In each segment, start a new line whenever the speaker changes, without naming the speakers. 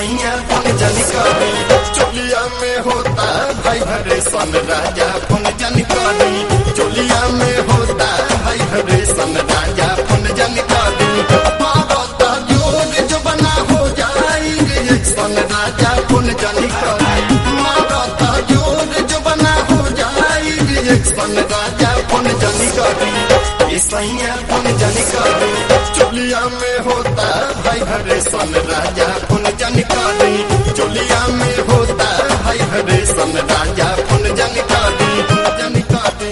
सैया फोन जानी करी चोलिया में होता भाई हरे सन राजा फोन जानी करी चोलिया में होता भाई हरे सन राजा फोन जानी करी मारता जोर जो बना हो जाएंगे सन राजा फोन जानी करी मारता जोर जो बना हो जाएंगे सन राजा फोन जानी करी सैया फोन जानी करी चोलिया में होता भाई हरे सन राजा फोन जानी करी चोलिया में होता भाई हरे सन राजा फोन जानी करी जानी करी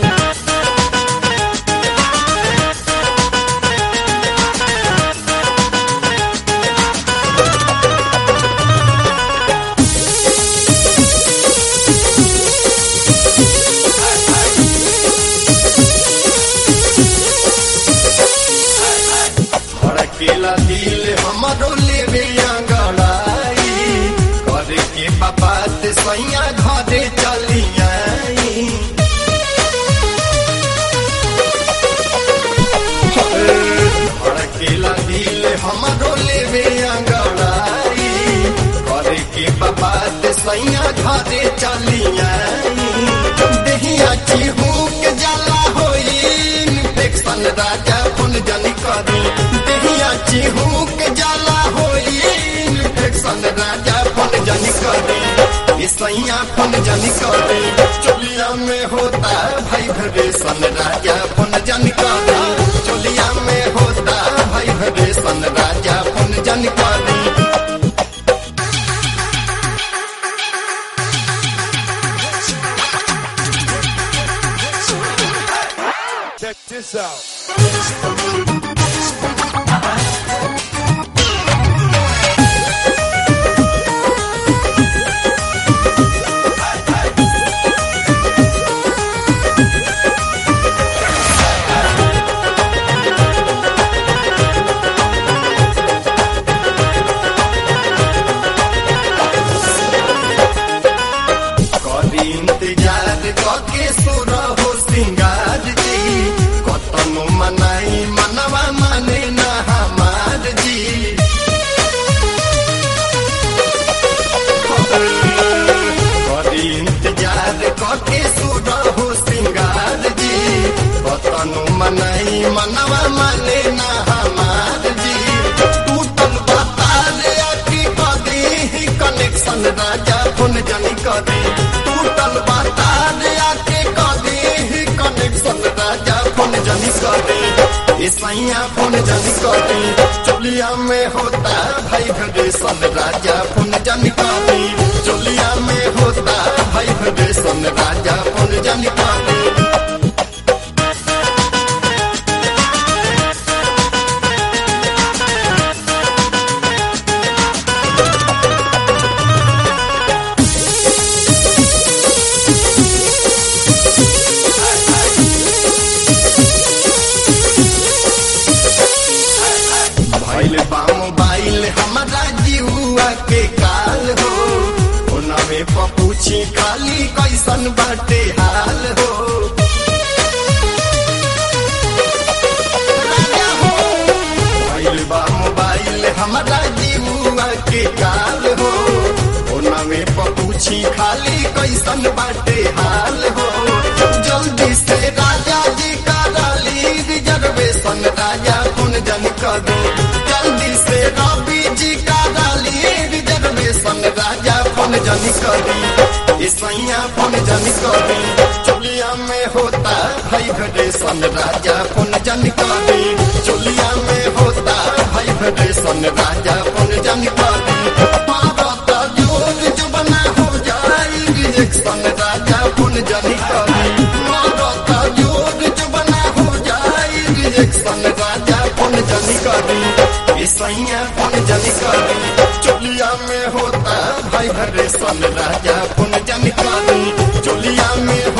केला दिल हमारो लेवे अंगड़ाई करे के बाबा ते सैया घरे चली आई केला दिल हमारो लेवे अंगड़ाई करे के बाबा ते सैया घरे चली आई देहिया चीहू के जाला होई इन्फेक्शन राजा फोन जानी करी चीहू के जाला होई इन्फेक्शन राजा फोन जानी करी सैया फोन जानी करी चोलिया में होता भाई हरे सन राजा फोन जानी करी चोलिया में होता भाई हरे सन राजा फोन जानी करी
Check this out. इंतजार के सुर हो सिंगार जी कतनो मनाई मनवा माने ना हमार जी इंतजार के सुर हो सिंगार जी कतनो मनाई मनवा माने ना हमार जी टूटल बताल अति कदी कनेक्शन राजा फोन जानी करी टूटल बताल आके कदी कनेक्शन राजा फोन जानी करी सैया फोन जानी करी चोलिया में होता भाई हरे सन राजा फोन जानी करी चोलिया में होता भाई हरे सन राजा फोन जानी करी मोबाइल हमारा जीवा के काल हो ओनमे पूछी खाली कैसन बाटे हाल हो मोबाइल हमारा जीवा के काल हो ओनमे पूछी खाली कैसन बाटे हाल हो जल्दी से राजा जी का डाली रिजर्वेशन राजा फोन जानी करी जल्दी से रवि जी का डाली रिजर्वेशन राजा फोन जानी करी सैया फोन जानी करी चोलिया में होता भाई हरे सन राजा फोन जानी करी चोलिया में होता भाई हरे सन राजा फोन जानी करी मारता जोर जो बना हो जाएगी सन राजा फोन जानी करी मारता जोर जो बना हो जाएगी सन राजा फोन जानी करी सैया फोन जानी करी चोलिया में होता भाई हरे सन राजा फोन जानी करी चोलिया में